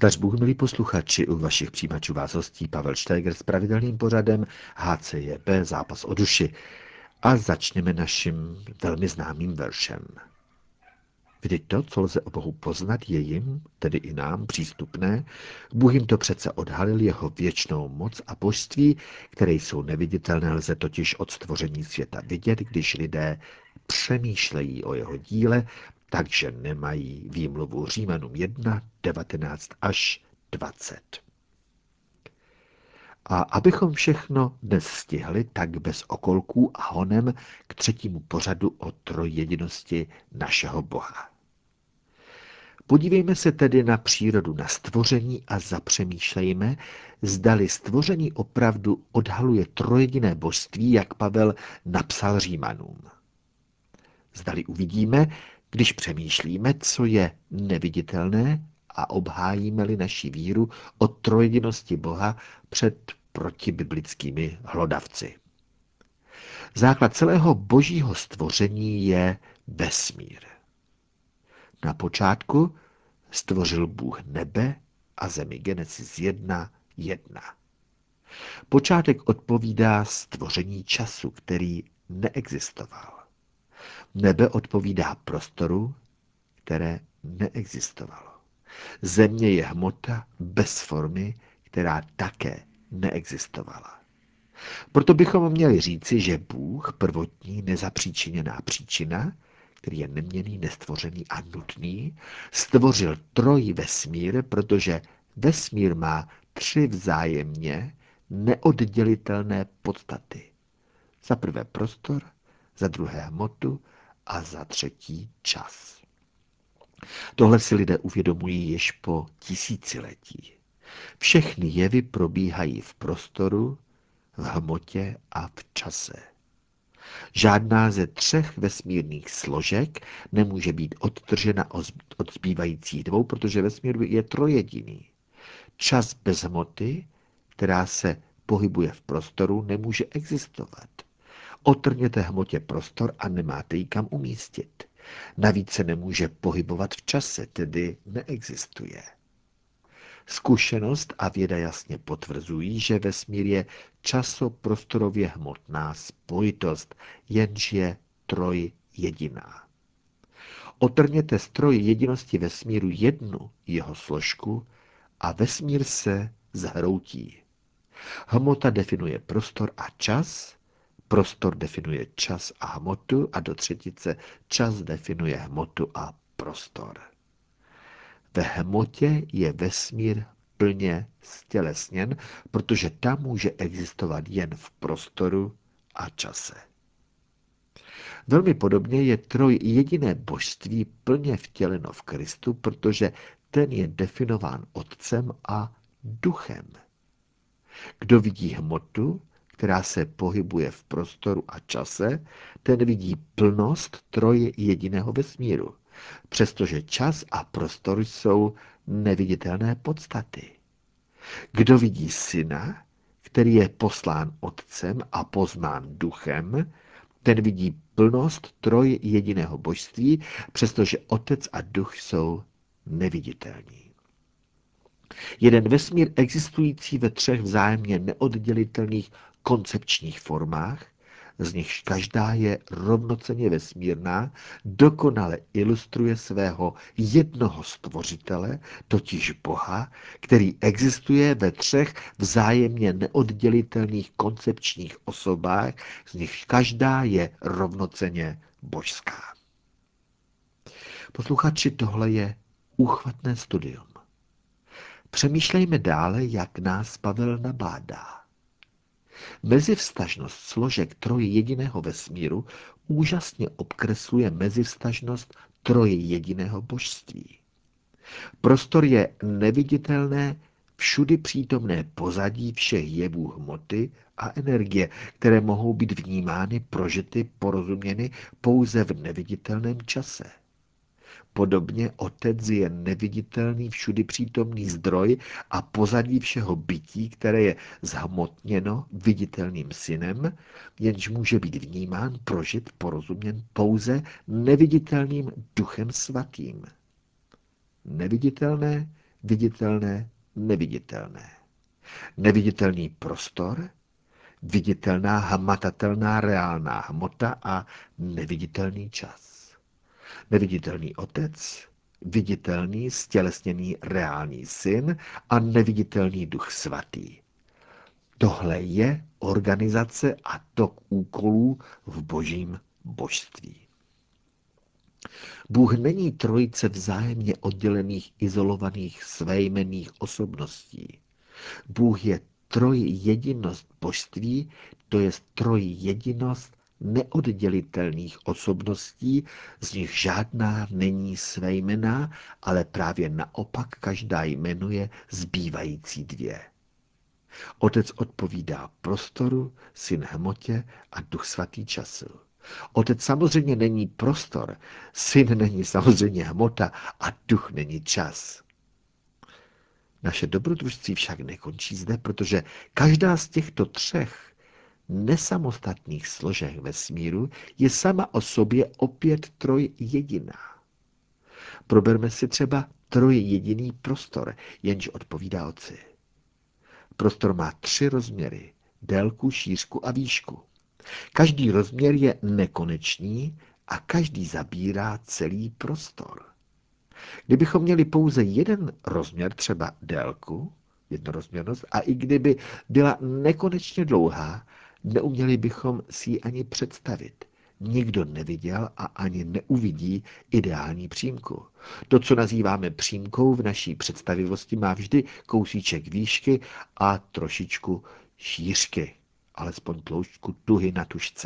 Zdař Bůh, milí posluchači, u vašich přijímačů vás hostí Pavel Štejger s pravidelným pořadem HCJB Zápas o duši. A začněme naším velmi známým veršem. Vždyť to, co lze o Bohu poznat, je jim, tedy i nám, přístupné. Bůh jim to přece odhalil jeho věčnou moc a božství, které jsou neviditelné, lze totiž od stvoření světa vidět, když lidé přemýšlejí o jeho díle, takže nemají výmluvu. Římanům 1, 19 až 20. A abychom všechno dnes stihli, tak bez okolků a honem k třetímu pořadu o trojjedinosti našeho Boha. Podívejme se tedy na přírodu, na stvoření a zapřemýšlejme, zdali stvoření opravdu odhaluje trojjediné božství, jak Pavel napsal Římanům. Zdali uvidíme, když přemýšlíme, co je neviditelné a obhájíme-li naši víru o trojjedinosti Boha před protibiblickými hlodavci. Základ celého božího stvoření je vesmír. Na počátku stvořil Bůh nebe a zemi. Genesis 1:1. Počátek odpovídá stvoření času, který neexistoval. Nebe odpovídá prostoru, které neexistovalo. Země je hmota bez formy, která také neexistovala. Proto bychom měli říci, že Bůh, prvotní nezapříčiněná příčina, který je neměnný, nestvořený a nutný, stvořil trojvesmír, protože vesmír má 3 vzájemně neoddělitelné podstaty. Za prvé prostor, za druhé hmotu a za třetí čas. Tohle si lidé uvědomují již po tisíciletí. Všechny jevy probíhají v prostoru, v hmotě a v čase. Žádná ze 3 vesmírných složek nemůže být odtržena od zbývajících 2, protože vesmír je trojjediný. Čas bez hmoty, která se pohybuje v prostoru, nemůže existovat. Otrhněte hmotě prostor a nemáte ji kam umístit. Navíc se nemůže pohybovat v čase, tedy neexistuje. Zkušenost a věda jasně potvrzují, že vesmír je časoprostorově hmotná spojitost, jenž je trojjediná. Otrhněte z trojjedinosti vesmíru jednu jeho složku a vesmír se zhroutí. Hmota definuje prostor a čas, prostor definuje čas a hmotu a do třetice čas definuje hmotu a prostor. Ve hmotě je vesmír plně stělesněn, protože tam může existovat jen v prostoru a čase. Velmi podobně je trojjediné božství plně vtěleno v Kristu, protože ten je definován Otcem a Duchem. Kdo vidí hmotu, která se pohybuje v prostoru a čase, ten vidí plnost trojjediného vesmíru, přestože čas a prostor jsou neviditelné podstaty. Kdo vidí Syna, který je poslán Otcem a poznán Duchem, ten vidí plnost trojjediného božství, přestože Otec a Duch jsou neviditelní. Jeden vesmír existující ve 3 vzájemně neoddělitelných koncepčních formách, z nichž každá je rovnocenně vesmírná, dokonale ilustruje svého jednoho stvořitele, totiž Boha, který existuje ve 3 vzájemně neoddělitelných koncepčních osobách, z nichž každá je rovnocenně božská. Posluchači, tohle je úchvatné studium. Přemýšlejme dále, jak nás Pavel nabádá. Mezivztažnost složek trojjediného vesmíru úžasně obkresluje mezivztažnost trojjediného božství. Prostor je neviditelné, všudy přítomné pozadí všech jevů hmoty a energie, které mohou být vnímány, prožity, porozuměny pouze v neviditelném čase. Podobně Otec je neviditelný, všudy přítomný zdroj a pozadí všeho bytí, které je zhmotněno viditelným Synem, jenž může být vnímán, prožit, porozuměn pouze neviditelným Duchem Svatým. Neviditelné, viditelné, neviditelné. Neviditelný prostor, viditelná, hmatatelná, reálná hmota a neviditelný čas. Neviditelný otec, viditelný, stělesněný, reálný syn a neviditelný duch svatý. Tohle je organizace a tok úkolů v božím božství. Bůh není trojice vzájemně oddělených, izolovaných, svéjmenných osobností. Bůh je trojjedinost božství, to je trojjedinost neoddělitelných osobností, z nich žádná není svéjmenná, ale právě naopak každá jmenuje zbývající dvě. Otec odpovídá prostoru, syn hmotě a duch svatý času. Otec samozřejmě není prostor, syn není samozřejmě hmota a duch není čas. Naše dobrodružství však nekončí zde, protože každá z těchto třech nesamostatných složek vesmíru je sama o sobě opět trojjediná. Proberme si třeba trojjediný prostor, jenž odpovídá Otci. Prostor má 3 rozměry, délku, šířku a výšku. Každý rozměr je nekonečný a každý zabírá celý prostor. Kdybychom měli pouze jeden rozměr, třeba délku, jednorozměrnost, a i kdyby byla nekonečně dlouhá, neuměli bychom si ji ani představit. Nikdo neviděl a ani neuvidí ideální přímku. To, co nazýváme přímkou v naší představivosti, má vždy kousíček výšky a trošičku šířky, alespoň tloušťku tuhy na tužce.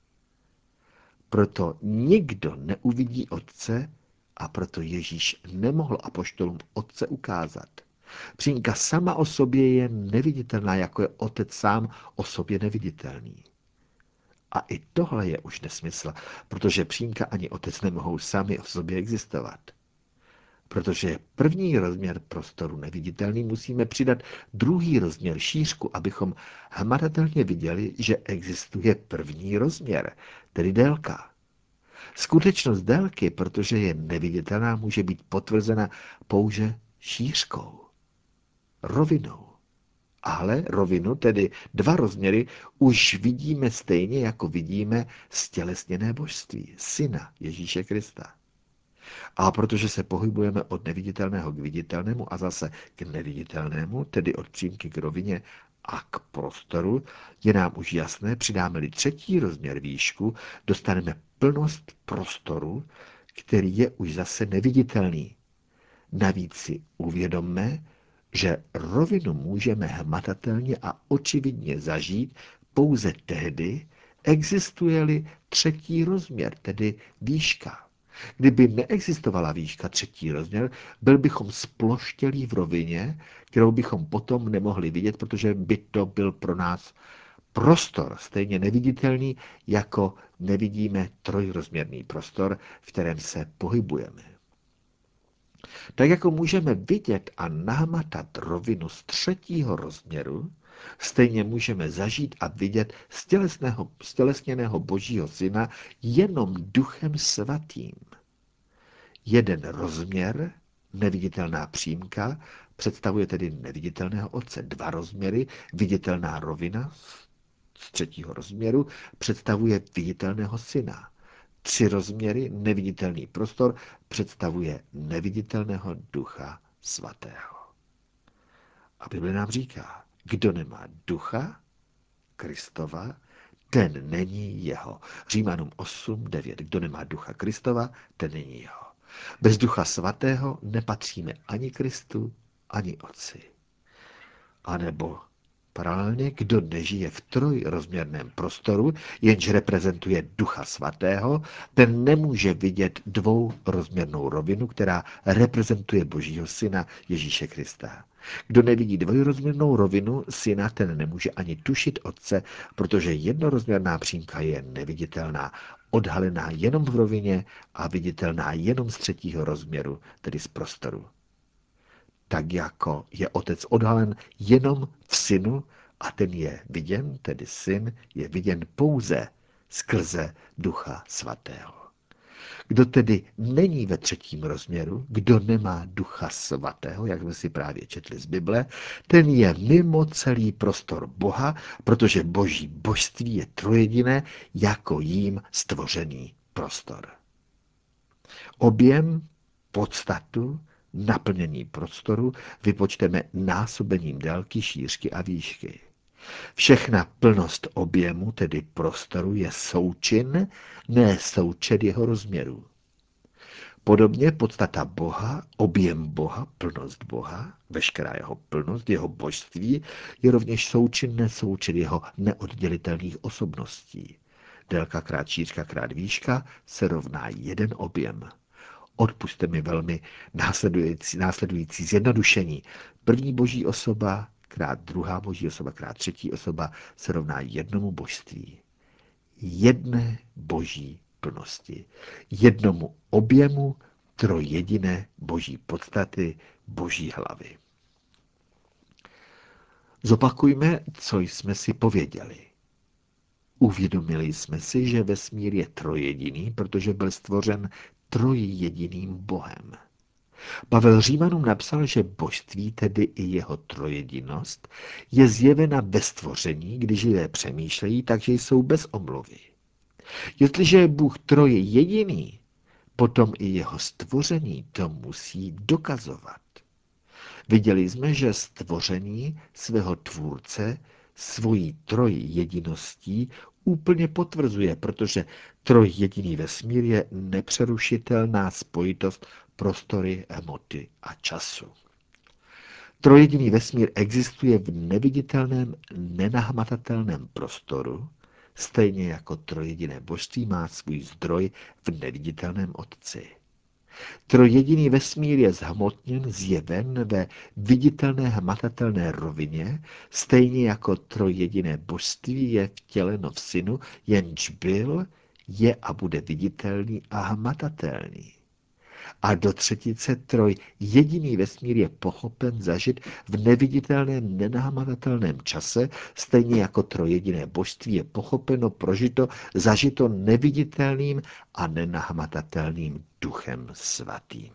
Proto nikdo neuvidí Otce a proto Ježíš nemohl apoštolům Otce ukázat. Přímka sama o sobě je neviditelná, jako je Otec sám o sobě neviditelný. A i tohle je už nesmysl, protože přímka ani Otec nemohou sami o sobě existovat. Protože je první rozměr prostoru neviditelný, musíme přidat druhý rozměr šířku, abychom hmatatelně viděli, že existuje první rozměr, tedy délka. Skutečnost délky, protože je neviditelná, může být potvrzena pouze šířkou, rovinou. Ale rovinu, tedy 2 rozměry, už vidíme stejně, jako vidíme stělesněné božství, syna Ježíše Krista. A protože se pohybujeme od neviditelného k viditelnému a zase k neviditelnému, tedy od přímky k rovině a k prostoru, je nám už jasné, přidáme-li 3. rozměr výšku, dostaneme plnost prostoru, který je už zase neviditelný. Navíc si uvědomme, že rovinu můžeme hmatatelně a očividně zažít pouze tehdy, existuje-li 3. rozměr, tedy výška. Kdyby neexistovala výška 3. rozměr, byl bychom sploštělí v rovině, kterou bychom potom nemohli vidět, protože by to byl pro nás prostor stejně neviditelný, jako nevidíme trojrozměrný prostor, v kterém se pohybujeme. Tak jako můžeme vidět a nahmatat rovinu z 3. rozměru, stejně můžeme zažít a vidět stělesněného Božího Syna jenom Duchem Svatým. Jeden rozměr, neviditelná přímka, představuje tedy neviditelného Otce. 2 rozměry, viditelná rovina z 3. rozměru, představuje viditelného Syna. 3 rozměry, neviditelný prostor, představuje neviditelného Ducha Svatého. A Bible nám říká, kdo nemá Ducha Kristova, ten není jeho. Římanům 8:9. Kdo nemá Ducha Kristova, ten není jeho. Bez Ducha Svatého nepatříme ani Kristu, ani Otci. A nebo paralelně, kdo nežije v trojrozměrném prostoru, jenž reprezentuje Ducha Svatého, ten nemůže vidět dvourozměrnou rovinu, která reprezentuje Božího Syna Ježíše Krista. Kdo nevidí dvojrozměrnou rovinu Syna, ten nemůže ani tušit Otce, protože jednorozměrná přímka je neviditelná, odhalená jenom v rovině a viditelná jenom z 3. rozměru, tedy z prostoru. Tak jako je Otec odhalen jenom v Synu a ten je viděn, tedy Syn je viděn pouze skrze Ducha Svatého. Kdo tedy není ve třetím rozměru, kdo nemá Ducha Svatého, jak jsme si právě četli z Bible, ten je mimo celý prostor Boha, protože boží božství je trojediné jako jím stvořený prostor. Objem, podstatu, naplnění prostoru vypočteme násobením délky, šířky a výšky. Všechna plnost objemu, tedy prostoru, je součin, ne součet jeho rozměrů. Podobně podstata Boha, objem Boha, plnost Boha, veškerá jeho plnost, jeho božství, je rovněž součinné součet jeho neoddělitelných osobností. Délka krát šířka krát výška se rovná jeden objem. Odpusťte mi velmi následující zjednodušení. První boží osoba krát druhá boží osoba krát třetí osoba se rovná jednomu božství. Jedné boží plnosti. Jednomu objemu trojjediné boží podstaty, boží hlavy. Zopakujme, co jsme si pověděli. Uvědomili jsme si, že vesmír je trojjediný, protože byl stvořen trojjediným Bohem. Pavel Římanům napsal, že božství, tedy i jeho trojjedinost, je zjevena ve stvoření, když lidé přemýšlejí, takže jsou bez omluvy. Jestliže je Bůh trojjediný, potom i jeho stvoření to musí dokazovat. Viděli jsme, že stvoření svého tvůrce svojí trojjediností úplně potvrzuje, protože trojjediný vesmír je nepřerušitelná spojitost prostory, hmoty a času. Trojjediný vesmír existuje v neviditelném, nenahmatatelném prostoru, stejně jako trojjediné božství má svůj zdroj v neviditelném Otci. Trojjediný vesmír je zhmotněn, zjeven ve viditelné hmatatelné rovině, stejně jako trojjediné božství je vtěleno v Synu, jenž byl, je a bude viditelný a hmatatelný. A do třetice trojjediný vesmír je pochopen, zažit v neviditelném, nenahmatatelném čase, stejně jako trojjediné božství je pochopeno, prožito, zažito neviditelným a nenahmatatelným Duchem Svatým.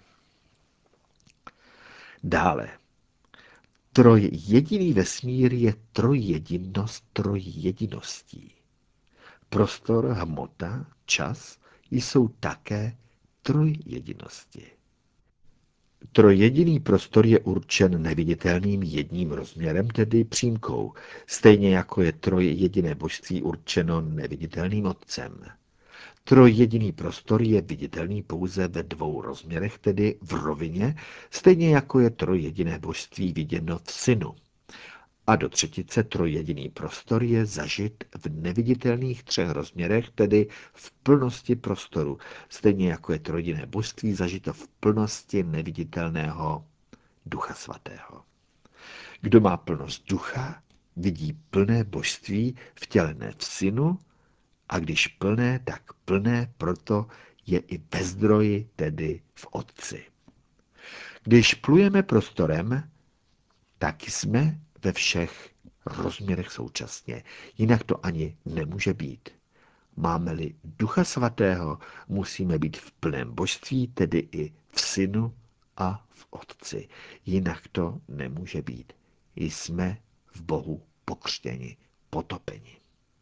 Dále. Trojjediný vesmír je trojjedinnost trojjediností. Prostor, hmota, čas jsou také trojjedinosti. Trojjediný prostor je určen neviditelným jedním rozměrem, tedy přímkou, stejně jako je trojjediné božství určeno neviditelným Otcem. Trojjediný prostor je viditelný pouze ve dvou rozměrech, tedy v rovině, stejně jako je trojjediné božství viděno v Synu. A do třetice trojjediný prostor je zažit v neviditelných třech rozměrech, tedy v plnosti prostoru, stejně jako je trojjediné božství zažito v plnosti neviditelného Ducha Svatého. Kdo má plnost ducha, vidí plné božství vtělené v Synu, a když plné, tak plné proto je i ve zdroji, tedy v Otci. Když plujeme prostorem, tak jsme ve všech rozměrech současně. Jinak to ani nemůže být. Máme-li Ducha Svatého, musíme být v plném božství, tedy i v Synu a v Otci. Jinak to nemůže být. Jsme v Bohu pokřtěni, potopeni.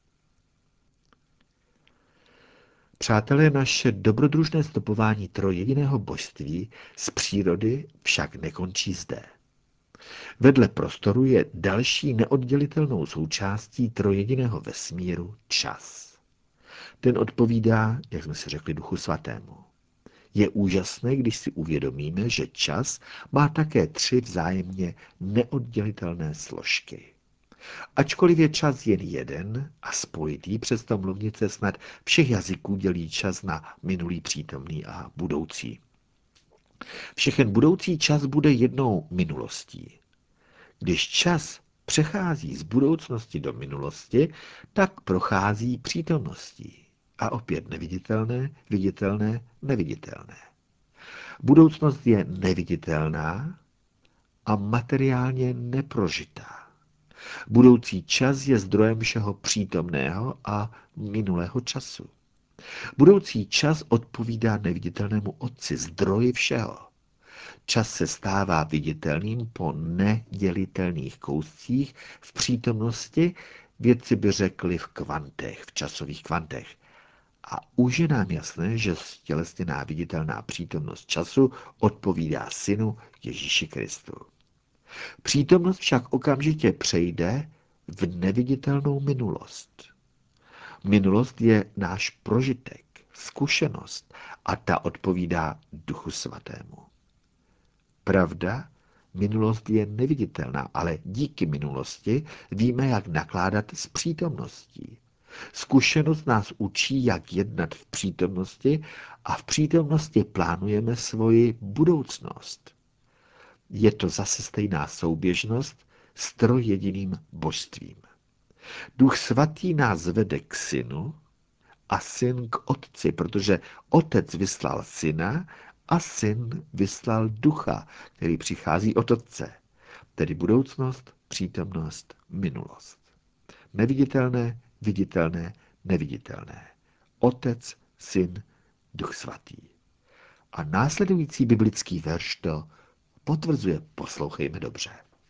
Přátelé, naše dobrodružné stopování trojjediného božství z přírody však nekončí zde. Vedle prostoru je další neoddělitelnou součástí trojjediného vesmíru čas. Ten odpovídá, jak jsme si řekli, Duchu Svatému. Je úžasné, když si uvědomíme, že čas má také tři vzájemně neoddělitelné složky. Ačkoliv je čas jen jeden a spojitý, přesto mluvnice snad všech jazyků dělí čas na minulý, přítomný a budoucí. Všechen budoucí čas bude jednou minulostí. Když čas přechází z budoucnosti do minulosti, tak prochází přítomností. A opět neviditelné, viditelné, neviditelné. Budoucnost je neviditelná a materiálně neprožitá. Budoucí čas je zdrojem všeho přítomného a minulého času. Budoucí čas odpovídá neviditelnému Otci, zdroji všeho. Čas se stává viditelným po nedělitelných kouscích v přítomnosti, vědci by řekli v kvantech, v časových kvantech. A už je nám jasné, že stělesněná viditelná přítomnost času odpovídá Synu Ježíši Kristu. Přítomnost však okamžitě přejde v neviditelnou minulost. Minulost je náš prožitek, zkušenost a ta odpovídá Duchu Svatému. Pravda, minulost je neviditelná, ale díky minulosti víme, jak nakládat s přítomností. Zkušenost nás učí, jak jednat v přítomnosti a v přítomnosti plánujeme svoji budoucnost. Je to zase stejná souběžnost s trojjediným božstvím. Duch Svatý nás vede k Synu a Syn k Otci, protože Otec vyslal Syna a Syn vyslal Ducha, který přichází od Otce, tedy budoucnost, přítomnost, minulost. Neviditelné, viditelné, neviditelné. Otec, Syn, Duch Svatý. A následující biblický verš to potvrzuje, poslouchejme dobře.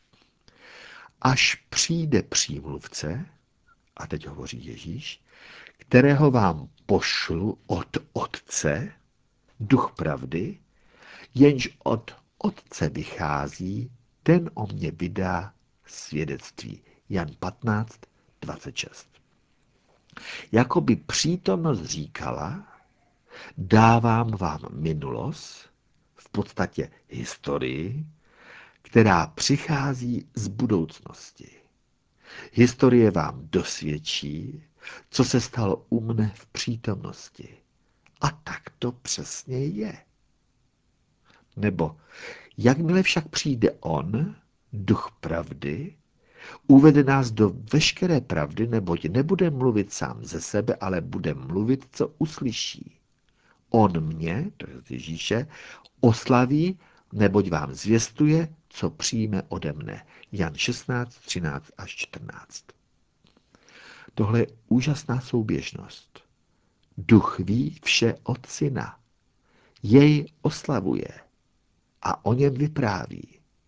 Až přijde přímluvce, a teď hovoří Ježíš, kterého vám pošlu od Otce, Duch pravdy, jenž od Otce vychází, ten o mě vydá svědectví. Jan 15, 26. Jakoby přítomnost říkala, dávám vám minulost, v podstatě historii, která přichází z budoucnosti. Historie vám dosvědčí, co se stalo u mne v přítomnosti. A tak to přesně je. Nebo jakmile však přijde on, Duch pravdy, uvede nás do veškeré pravdy, neboť nebude mluvit sám ze sebe, ale bude mluvit, co uslyší. On mě, to je Ježíše, oslaví, neboť vám zvěstuje, co přijme ode mne. Jan 16, 13 až 14. Tohle je úžasná souběžnost. Duch ví vše od Syna. Jej oslavuje a o něm vypráví.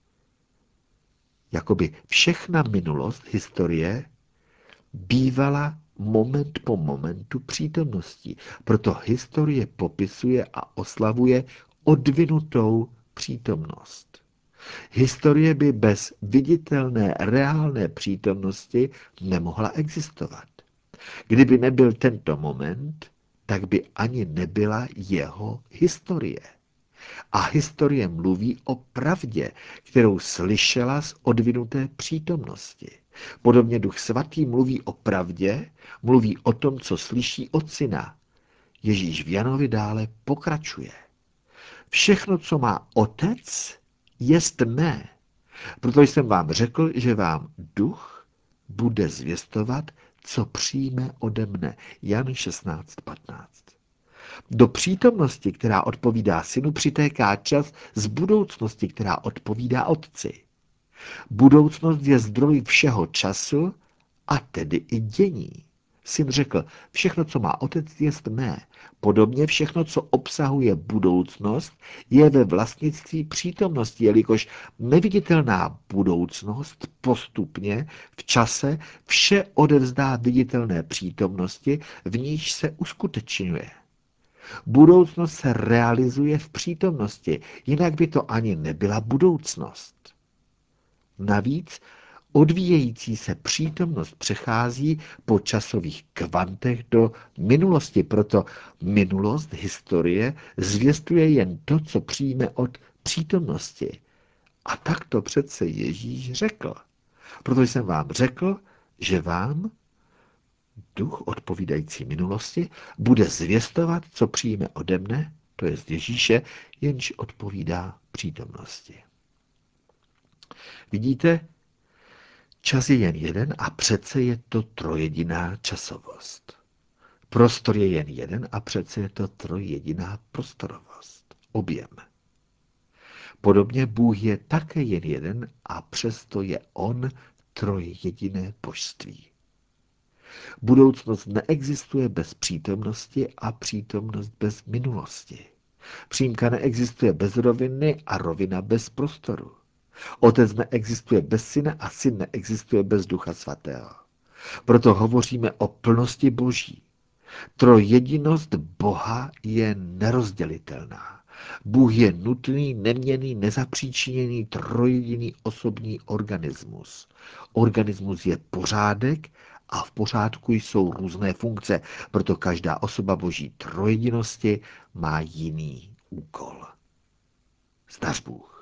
Jakoby všechna minulost, historie, bývala moment po momentu přítomností. Proto historie popisuje a oslavuje odvinutou přítomnost. Historie by bez viditelné, reálné přítomnosti nemohla existovat. Kdyby nebyl tento moment, tak by ani nebyla jeho historie. A historie mluví o pravdě, kterou slyšela z odvinuté přítomnosti. Podobně Duch Svatý mluví o pravdě, mluví o tom, co slyší od Syna. Ježíš v Janovi dále pokračuje. Všechno, co má Otec, jest mé. Proto jsem vám řekl, že vám Duch bude zvěstovat, co přijme ode mne. Jan 16:15. Do přítomnosti, která odpovídá Synu, přitéká čas z budoucnosti, která odpovídá Otci. Budoucnost je zdroj všeho času a tedy i dění. Syn řekl, všechno, co má Otec, jest mé. Podobně všechno, co obsahuje budoucnost, je ve vlastnictví přítomnosti, jelikož neviditelná budoucnost postupně v čase vše odevzdá viditelné přítomnosti, v níž se uskutečňuje. Budoucnost se realizuje v přítomnosti, jinak by to ani nebyla budoucnost. Navíc odvíjející se přítomnost přechází po časových kvantech do minulosti, proto minulost, historie, zvěstuje jen to, co přijme od přítomnosti. A tak to přece Ježíš řekl. Proto jsem vám řekl, že vám Duch odpovídající minulosti bude zvěstovat, co přijme ode mne, to je z Ježíše, jenž odpovídá přítomnosti. Vidíte, čas je jen jeden a přece je to trojjediná časovost. Prostor je jen jeden a přece je to trojjediná prostorovost. Objem. Podobně Bůh je také jen jeden a přesto je on trojjediné božství. Budoucnost neexistuje bez přítomnosti a přítomnost bez minulosti. Přímka neexistuje bez roviny a rovina bez prostoru. Otec neexistuje bez syna a syn neexistuje bez ducha svatého. Proto hovoříme o plnosti boží. Trojjedinost Boha je nerozdělitelná. Bůh je nutný, neměnný, nezapříčiněný, trojjediný osobní organismus. Organismus je pořádek a v pořádku jsou různé funkce, proto každá osoba boží trojjedinosti má jiný úkol. Zdař Bůh.